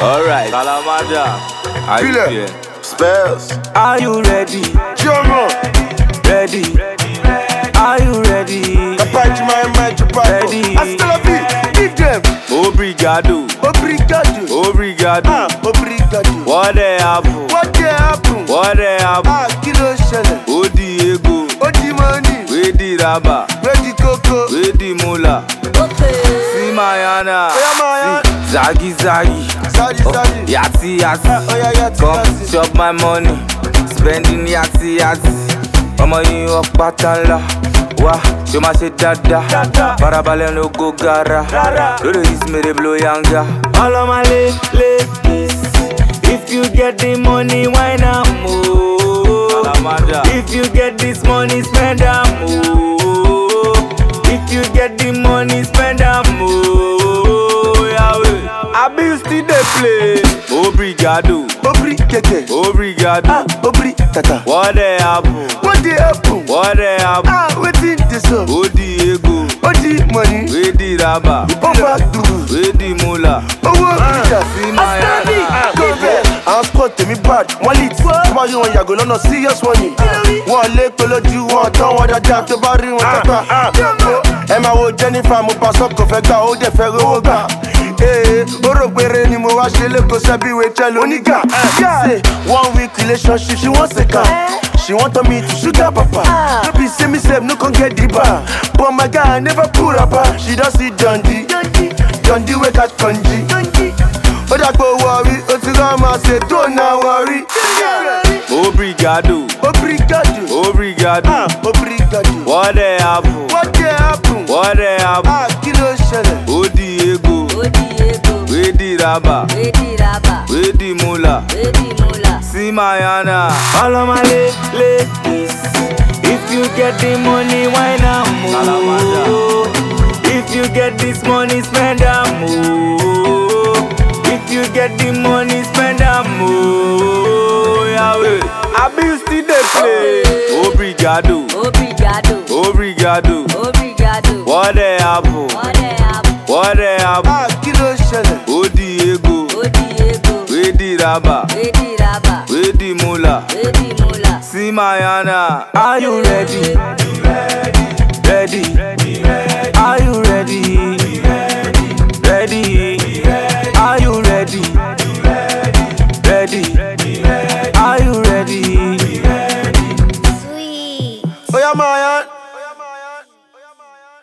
Alright, Salamaja. Are you here? Spells. Are you ready? Jomo. Ready? Are you ready? Capaci my chapato. Ready. Hasta la vie. Give them. Obrigado. Obrigado. Obrigado. Obrigado. What they happen? What they happen? What they happen? Kilo shele. Odi ego. Odi money. We di raba. Ready coco. We di mula. See Mayana. Mayana. See Zagi Zagi. Zagi Zagi. Yati Yati. Oh yeah, yati Come yati. chop my money. Spending Yati Yati. Ọmọ yìí wọ́n pátá ńlá. Wá ṣé máa ṣe dáadáa. Farabalẹ̀ ló go gara. Lórí ìsinmi blow yanga. Ọlọ́mọ ladies. If you get the money, why not move? If you get this money, spend am move. If you get the money, spend am move. Yahweh. I be still dey play. Obrigado. Obrigado. Obrigado. Obrigado. What they happen? What they happen? What they happen? Wetin dey sup? Odi ego. Odi money. We di raba. Overdue. We di mula. Owó ìjà. See Mayana. Àwọn sport tèmi bad, wọ́n lit. Tó bá rí wọn yàgò lọ́nà serious money. Wọ́n lé pé lójú wọn tán wọn dáadáa tó bá rí wọn tẹ́gbà. Ẹ máa wo Jennifer, mo pa sọ́kò fẹ́ gbà, ó dẹ̀ fẹ́ rówó gbà. Ó rò péré ni mo wá ṣe lẹ́kọ̀ọ́ sẹ́bí Rachel onígà. Say 1 week relationship, she wan seka. She wan turn me to sugar papa. No be say me sef no come get the bar. But my guy never pull up her. She don see Dundee. Dundee wey catch Kanji. Ó dàgbò wọrí, ó ti rán máa ṣe tó náà wọrí. Obrigado. Obrigado. Obrigado. Obrigado. What they happen? What dey happen? What they happen? Kí ló ṣẹlẹ̀? Odi ego. We di raba. We di mula. See Mayana. All of my ladies. If you get the money, why not move? If you get this money, spend am move. If you get the money, spend am move. Yahweh. I be still dey play. Obrigado. Obrigado. What they happen? What they happen? Kí ló ṣẹlẹ̀? Odi ego. We di raba. We di mula. See Mayana. Are you ready? Ready.